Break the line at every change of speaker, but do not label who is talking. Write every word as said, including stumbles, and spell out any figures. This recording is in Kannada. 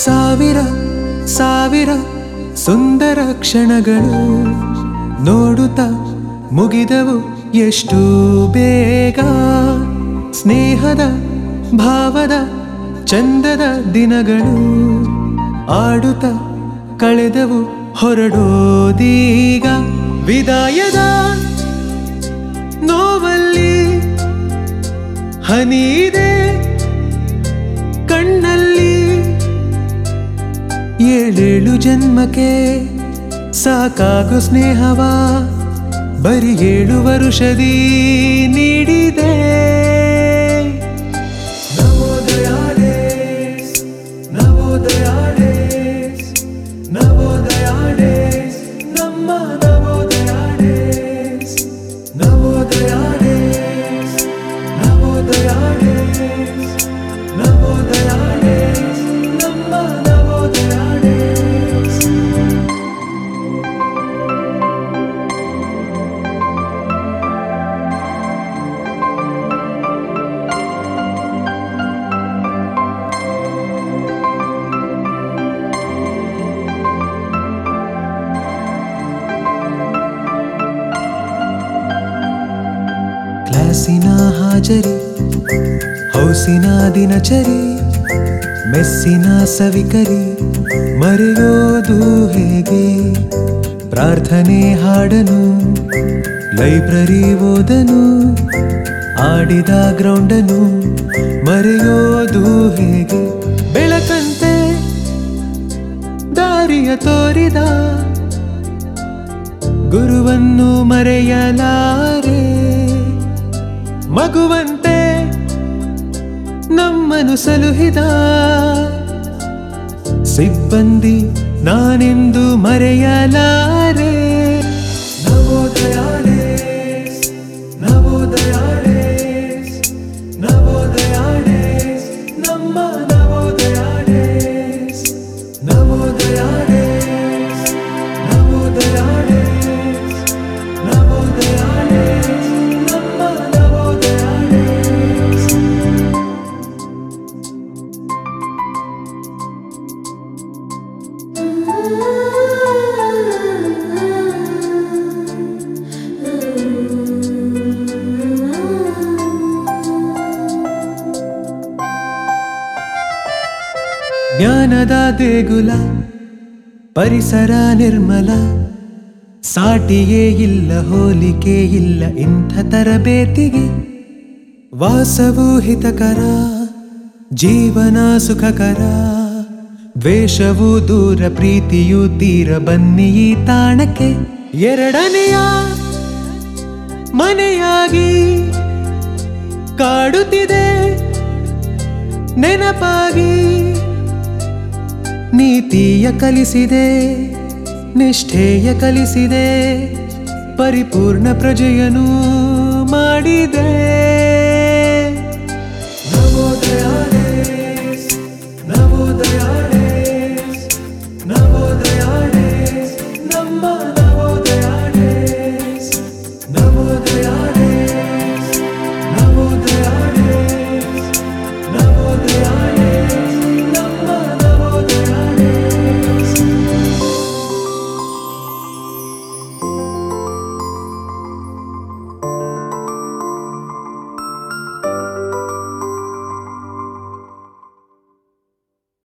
ಸಾವಿರ ಸಾವಿರ ಸುಂದರ ಕ್ಷಣಗಳು ನೋಡುತ್ತಾ ಮುಗಿದವು ಎಷ್ಟು ಬೇಗ. ಸ್ನೇಹದ ಭಾವದ ಚಂದದ ದಿನಗಳು ಆಡುತ್ತ ಕಳೆದವು ಹೊರಡೋದೀಗ. ವಿದಾಯದ ನೋವಲ್ಲಿ ಹನಿದೆ ಕಣ್ಣಲ್ಲಿ. ಏಳೇಳು ಜನ್ಮಕ್ಕೆ ಸಾಕಾಗು ಸ್ನೇಹವ ಬರಿ ಏಳು ವರುಷದಿ ನೀಡಿದೆ. Navodaya days, Navodaya days, Navodaya days, ನಮ್ಮ Navodaya days. Navodaya days, Navodaya days, Navodaya days, ನಮ್ಮ ನವೋದಯ ಡೇಸ್. ಕ್ಲಾಸಿನ ಹಾಜರಿ, ಹೌಸಿನ ದಿನಚರಿ, ಮೆಸ್ಸಿನ ಸವಿಕರಿ ಮರೆಯೋದು ಹೇಗೆ. ಪ್ರಾರ್ಥನೆ ಹಾಡನು, ಲೈಬ್ರರಿ ಓದನು, ಆಡಿದ ಗ್ರೌಂಡನು ಮರೆಯೋದು ಹೇಗೆ. ಬೆಳಕಂತೆ ದಾರಿಯ ತೋರಿದ ಗುರುವನ್ನು ಮರೆಯಲಾರೆ. ಮಗುವಂತೆ ನಮ್ಮನು ಸಲುಹಿದ ಸಿಬ್ಬಂದಿ ನಾನೆಂದು ಮರೆಯಲಾರೆ. Navodaya days, Navodaya days, Navodaya days, ನಮ್ಮ Navodaya days. Navodaya days, Navodaya days, Navodaya days, ನಮ್ಮ ನವೋದಯ ಡೇಸ್. ಜ್ಞಾನದ ದೇಗುಲ, ಪರಿಸರ ನಿರ್ಮಲ, ಸಾಟಿಯೇ ಇಲ್ಲ ಹೋಲಿಕೆ ಇಲ್ಲ ಇಂಥ ತರಬೇತಿಗೆ. ವಾಸವು ಹಿತಕರ, ಜೀವನ ಸುಖಕರ, ದ್ವೇಷವು ದೂರ, ಪ್ರೀತಿಯು ತೀರ. ಬನ್ನಿ ಈ ತಾಣಕ್ಕೆ ಎರಡನೆಯ ಮನೆಯಾಗಿ ಕಾಡುತ್ತಿದೆ ನೆನಪಾಗಿ. ನೀತಿಯ ಕಲಿಸಿದೆ, ನಿಷ್ಠೆಯ ಕಲಿಸಿದೆ, ಪರಿಪೂರ್ಣ ಪ್ರಜೆಯನು ಮಾಡಿದೆ.